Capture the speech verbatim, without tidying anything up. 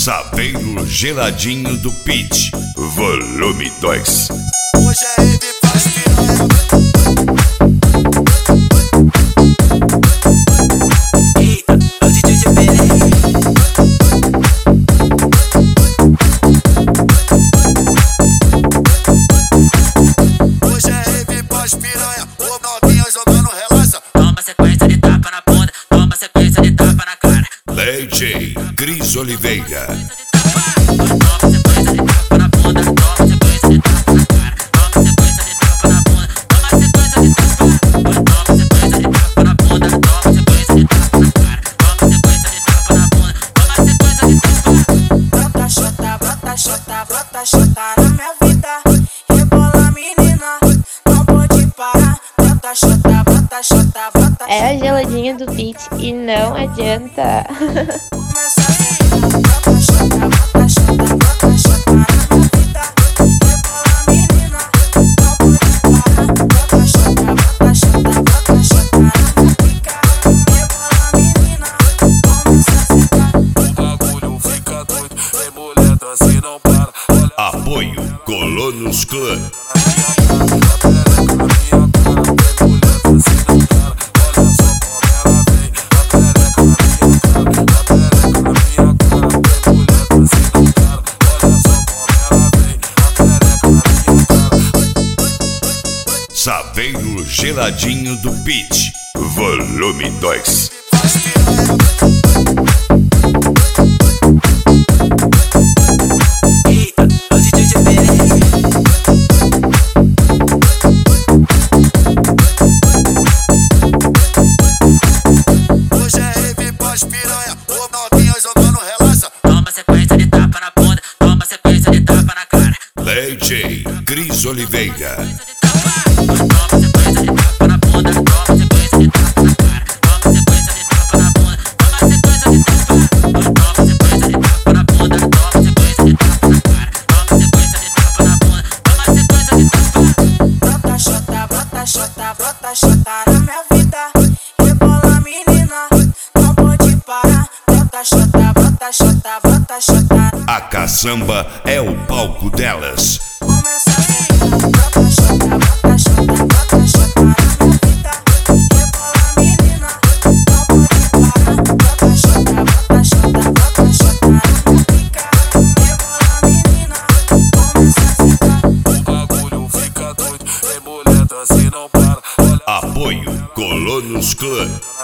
Saveiro geladinho do Pitch, volume dois. Hoje é rave faz piranha. Eita, é o D J G P. Hoje é rave faz piranha. Ô novinha jogando relaxa. Toma sequência de tapa na bunda, toma sequência de tapa na cara. D J Cris Oliveira. Xota, brota, xota na minha vida. Rebola, menina, não pode parar. Brota, xota, brota, xota, brota. É a geladinha do Pitch e não adianta. Começa assim, brota, xota, brota, xota, brota, xota na minha vida. Rebola, menina, não pode parar. Brota, xota, brota, xota, brota, xota na minha pica. Rebola, menina, começa a sentar. O bagulho fica doido, tem mulher dança e não para. Apoio Colonos Clã. Saveiro geladinho do Pitch, volume dois. Eita, é o D J G P. Hoje é rave pós piranha. Ô novinha jogando relaxa. Toma sequência de tapa na bunda, toma sequência de tapa na cara. D J Cris Oliveira. Brota, xota, brota, xota, brota, xota na minha vida. Rebola, menina, não pode parar. Brota, xota, brota, xota, brota, xota. A caçamba é o palco delas. Começa assim, brota, xota, brota, xota, brota, xota na minha vida. Rebola, menina, não pode parar. Brota, xota, brota, xota, brota, xota na minha pica. Rebola, menina, começa a sentar. O bagulho fica doido, tem mulher dança e não para. Apoio Colonos Clã.